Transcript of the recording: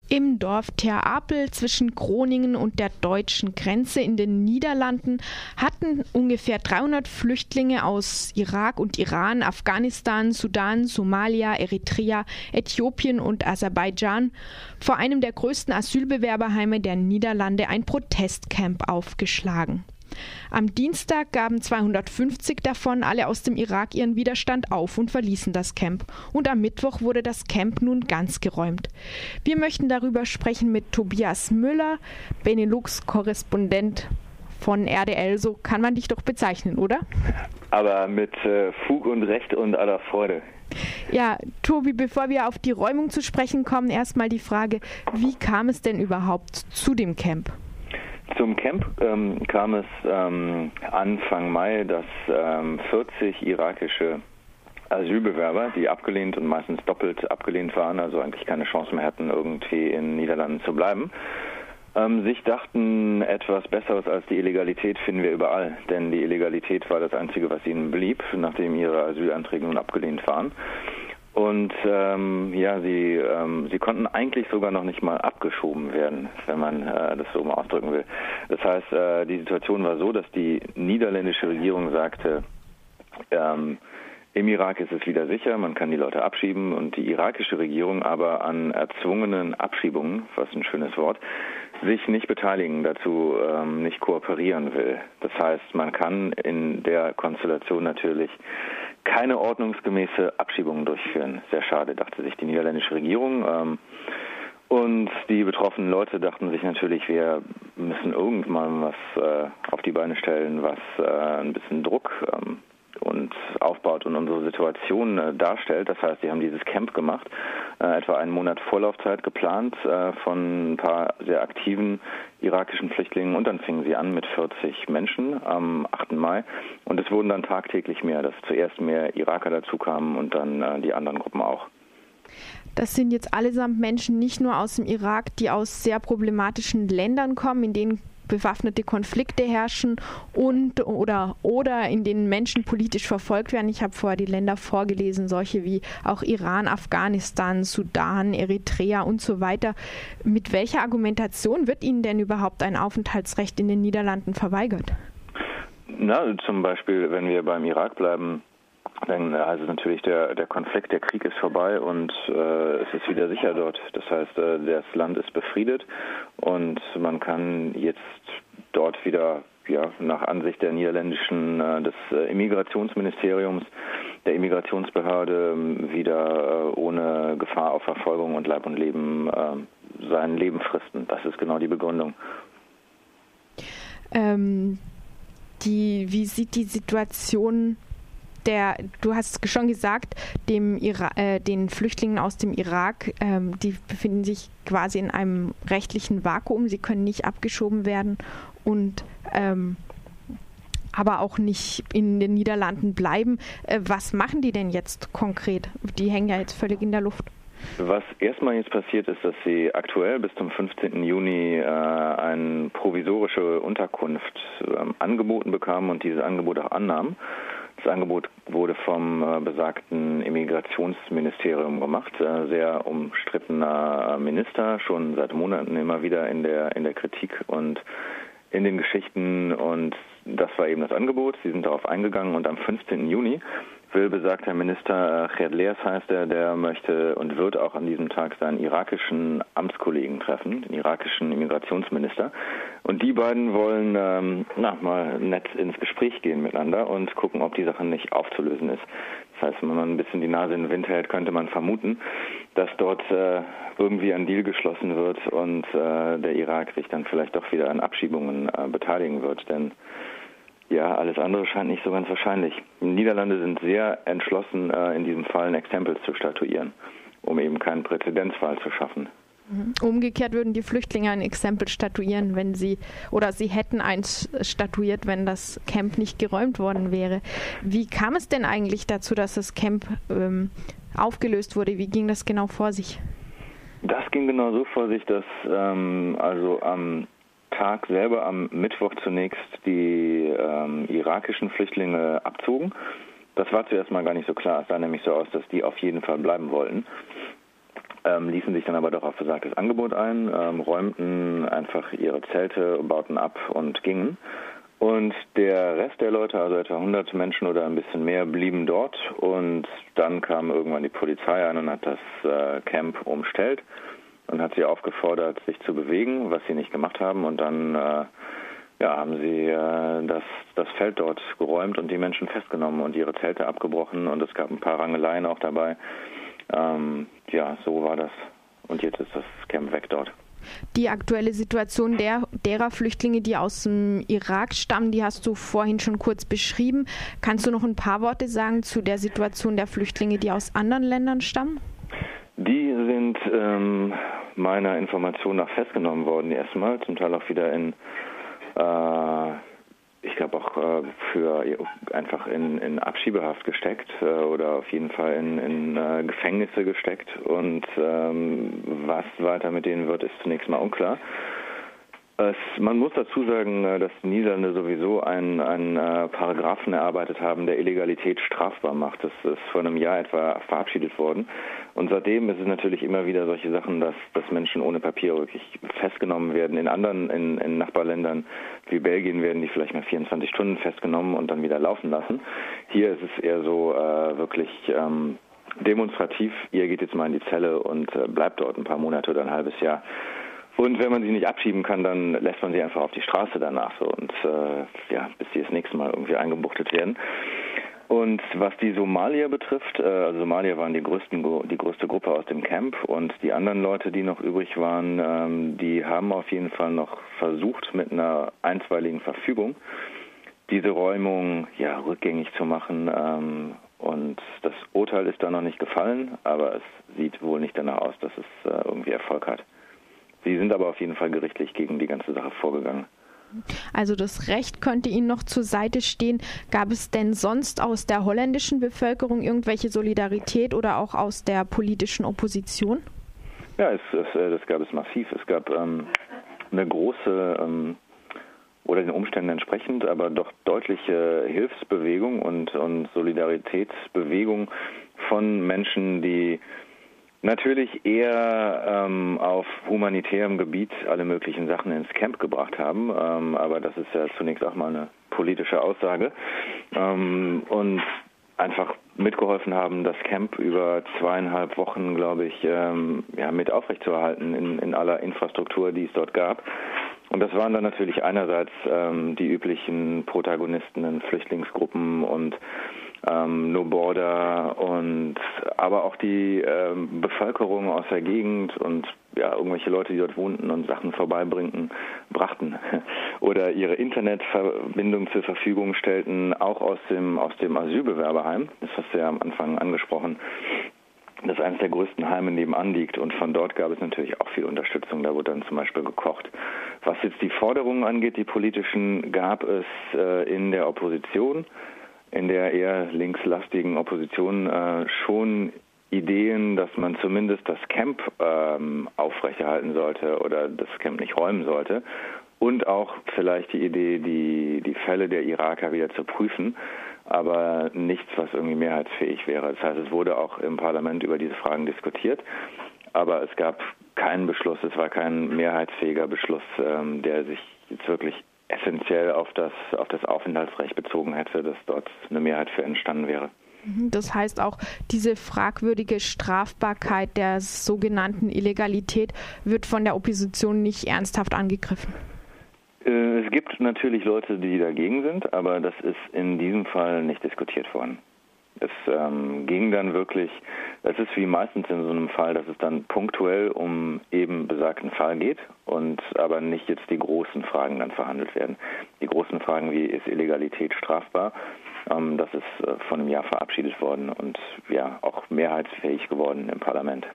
Im Dorf Ter Apel zwischen Groningen und der deutschen Grenze in den Niederlanden hatten ungefähr 300 Flüchtlinge aus Irak und Iran, Afghanistan, Sudan, Somalia, Eritrea, Äthiopien und Aserbaidschan vor einem der größten Asylbewerberheime der Niederlande ein Protestcamp aufgeschlagen. Am Dienstag gaben 250 davon alle aus dem Irak ihren Widerstand auf und verließen das Camp. Und am Mittwoch wurde das Camp nun ganz geräumt. Wir möchten darüber sprechen mit Tobias Müller, Benelux-Korrespondent von RDL. So kann man dich doch bezeichnen, oder? Aber mit Fug und Recht und aller Freude. Ja, Tobi, bevor wir auf die Räumung zu sprechen kommen, erstmal die Frage, wie kam es denn überhaupt zu dem Camp? Zum Camp kam es Anfang Mai, dass 40 irakische Asylbewerber, die abgelehnt und meistens doppelt abgelehnt waren, also eigentlich keine Chance mehr hatten, irgendwie in den Niederlanden zu bleiben, sich dachten, etwas Besseres als die Illegalität finden wir überall. Denn die Illegalität war das Einzige, was ihnen blieb, nachdem ihre Asylanträge nun abgelehnt waren. Und sie konnten eigentlich sogar noch nicht mal abgeschoben werden, wenn man das so mal ausdrücken will. Das heißt, die Situation war so, dass die niederländische Regierung sagte, im Irak ist es wieder sicher, man kann die Leute abschieben, und die irakische Regierung aber an erzwungenen Abschiebungen, was ein schönes Wort, sich nicht beteiligen, dazu nicht kooperieren will. Das heißt, man kann in der Konstellation natürlich keine ordnungsgemäße Abschiebung durchführen. Sehr schade, dachte sich die niederländische Regierung. Und die betroffenen Leute dachten sich natürlich, wir müssen irgendwann was auf die Beine stellen, was ein bisschen Druck und aufbaut und unsere Situation darstellt. Das heißt, sie haben dieses Camp gemacht, etwa einen Monat Vorlaufzeit geplant von ein paar sehr aktiven irakischen Flüchtlingen, und dann fingen sie an mit 40 Menschen am 8. Mai, und es wurden dann tagtäglich mehr, dass zuerst mehr Iraker dazu kamen und dann die anderen Gruppen auch. Das sind jetzt allesamt Menschen nicht nur aus dem Irak, die aus sehr problematischen Ländern kommen, in denen bewaffnete Konflikte herrschen oder in denen Menschen politisch verfolgt werden. Ich habe vorher die Länder vorgelesen, solche wie auch Iran, Afghanistan, Sudan, Eritrea und so weiter. Mit welcher Argumentation wird ihnen denn überhaupt ein Aufenthaltsrecht in den Niederlanden verweigert? Na, zum Beispiel, wenn wir beim Irak bleiben, dann also natürlich der Konflikt, der Krieg ist vorbei und es ist wieder sicher dort. Das heißt, das Land ist befriedet und man kann jetzt dort wieder nach Ansicht der des Immigrationsministeriums, der Immigrationsbehörde, wieder ohne Gefahr auf Verfolgung und Leib und Leben sein Leben fristen. Das ist genau die Begründung. Wie sieht die Situation du hast schon gesagt, den Flüchtlingen aus dem Irak, die befinden sich quasi in einem rechtlichen Vakuum, sie können nicht abgeschoben werden und aber auch nicht in den Niederlanden bleiben. Was machen die denn jetzt konkret? Die hängen ja jetzt völlig in der Luft. Was erstmal jetzt passiert ist, dass sie aktuell bis zum 15. Juni eine provisorische Unterkunft angeboten bekamen und dieses Angebot auch annahmen. Das Angebot wurde vom besagten Immigrationsministerium gemacht. Sehr umstrittener Minister, schon seit Monaten immer wieder in der Kritik und in den Geschichten. Und das war eben das Angebot. Sie sind darauf eingegangen, und am 15. Juni will besagter Minister, Geert Leers heißt er, der möchte und wird auch an diesem Tag seinen irakischen Amtskollegen treffen, den irakischen Immigrationsminister. Und die beiden wollen mal nett ins Gespräch gehen miteinander und gucken, ob die Sache nicht aufzulösen ist. Das heißt, wenn man ein bisschen die Nase in den Wind hält, könnte man vermuten, dass dort irgendwie ein Deal geschlossen wird und der Irak sich dann vielleicht doch wieder an Abschiebungen beteiligen wird. Denn ja, alles andere scheint nicht so ganz wahrscheinlich. Die Niederlande sind sehr entschlossen, in diesem Fall ein Exempel zu statuieren, um eben keinen Präzedenzfall zu schaffen. Umgekehrt würden die Flüchtlinge ein Exempel statuieren, sie hätten eins statuiert, wenn das Camp nicht geräumt worden wäre. Wie kam es denn eigentlich dazu, dass das Camp aufgelöst wurde? Wie ging das genau vor sich? Das ging genau so vor sich, dass am Tag selber, am Mittwoch zunächst, die irakischen Flüchtlinge abzogen. Das war zuerst mal gar nicht so klar. Es sah nämlich so aus, dass die auf jeden Fall bleiben wollten. ließen sich dann aber doch auf besagtes Angebot ein, räumten einfach ihre Zelte, bauten ab und gingen. Und der Rest der Leute, also etwa 100 Menschen oder ein bisschen mehr, blieben dort. Und dann kam irgendwann die Polizei an und hat das Camp umstellt und hat sie aufgefordert, sich zu bewegen, was sie nicht gemacht haben. Und dann haben sie das Feld dort geräumt und die Menschen festgenommen und ihre Zelte abgebrochen. Und es gab ein paar Rangeleien auch dabei. So war das. Und jetzt ist das Camp weg dort. Die aktuelle Situation derer Flüchtlinge, die aus dem Irak stammen, die hast du vorhin schon kurz beschrieben. Kannst du noch ein paar Worte sagen zu der Situation der Flüchtlinge, die aus anderen Ländern stammen? Die sind meiner Information nach festgenommen worden erstmal, zum Teil auch wieder in in Abschiebehaft gesteckt oder auf jeden Fall in Gefängnisse gesteckt. Und was weiter mit denen wird, ist zunächst mal unklar. Man muss dazu sagen, dass die Niederlande sowieso einen Paragraphen erarbeitet haben, der Illegalität strafbar macht. Das ist vor einem Jahr etwa verabschiedet worden. Und seitdem ist es natürlich immer wieder solche Sachen, dass Menschen ohne Papiere wirklich festgenommen werden. In Nachbarländern wie Belgien werden die vielleicht mal 24 Stunden festgenommen und dann wieder laufen lassen. Hier ist es eher so wirklich demonstrativ. Ihr geht jetzt mal in die Zelle und bleibt dort ein paar Monate oder ein halbes Jahr. Und wenn man sie nicht abschieben kann, dann lässt man sie einfach auf die Straße danach so und bis sie das nächste Mal irgendwie eingebuchtet werden. Und was die Somalier betrifft, Somalier waren die größte Gruppe aus dem Camp und die anderen Leute, die noch übrig waren, die haben auf jeden Fall noch versucht, mit einer einstweiligen Verfügung diese Räumung rückgängig zu machen. Und das Urteil ist da noch nicht gefallen, aber es sieht wohl nicht danach aus, dass es irgendwie Erfolg hat. Sie sind aber auf jeden Fall gerichtlich gegen die ganze Sache vorgegangen. Also das Recht könnte Ihnen noch zur Seite stehen. Gab es denn sonst aus der holländischen Bevölkerung irgendwelche Solidarität oder auch aus der politischen Opposition? Ja, das gab es massiv. Es gab eine große, oder den Umständen entsprechend, aber doch deutliche Hilfsbewegung und Solidaritätsbewegung von Menschen, die natürlich eher auf humanitärem Gebiet alle möglichen Sachen ins Camp gebracht haben, aber das ist ja zunächst auch mal eine politische Aussage und einfach mitgeholfen haben, das Camp über 2,5 Wochen, glaube ich, mit aufrechtzuerhalten in aller Infrastruktur, die es dort gab. Und das waren dann natürlich einerseits die üblichen Protagonisten in Flüchtlingsgruppen und No Border aber auch die Bevölkerung aus der Gegend und irgendwelche Leute, die dort wohnten und Sachen brachten oder ihre Internetverbindung zur Verfügung stellten, auch aus dem Asylbewerberheim. Das hast du ja am Anfang angesprochen. Das eines der größten Heime nebenan liegt und von dort gab es natürlich auch viel Unterstützung. Da wurde dann zum Beispiel gekocht. Was jetzt die Forderungen angeht, die politischen, gab es in der Opposition, in der eher linkslastigen Opposition schon Ideen, dass man zumindest das Camp aufrechterhalten sollte oder das Camp nicht räumen sollte und auch vielleicht die Idee, die Fälle der Iraker wieder zu prüfen, aber nichts, was irgendwie mehrheitsfähig wäre. Das heißt, es wurde auch im Parlament über diese Fragen diskutiert, aber es gab keinen Beschluss, es war kein mehrheitsfähiger Beschluss, der sich jetzt wirklich essentiell auf das Aufenthaltsrecht bezogen hätte, dass dort eine Mehrheit für entstanden wäre. Das heißt auch, diese fragwürdige Strafbarkeit der sogenannten Illegalität wird von der Opposition nicht ernsthaft angegriffen? Es gibt natürlich Leute, die dagegen sind, aber das ist in diesem Fall nicht diskutiert worden. Es ging dann wirklich, es ist wie meistens in so einem Fall, dass es dann punktuell um eben besagten Fall geht und aber nicht jetzt die großen Fragen dann verhandelt werden. Die großen Fragen wie, ist Illegalität strafbar? Das ist vor einem Jahr verabschiedet worden und auch mehrheitsfähig geworden im Parlament.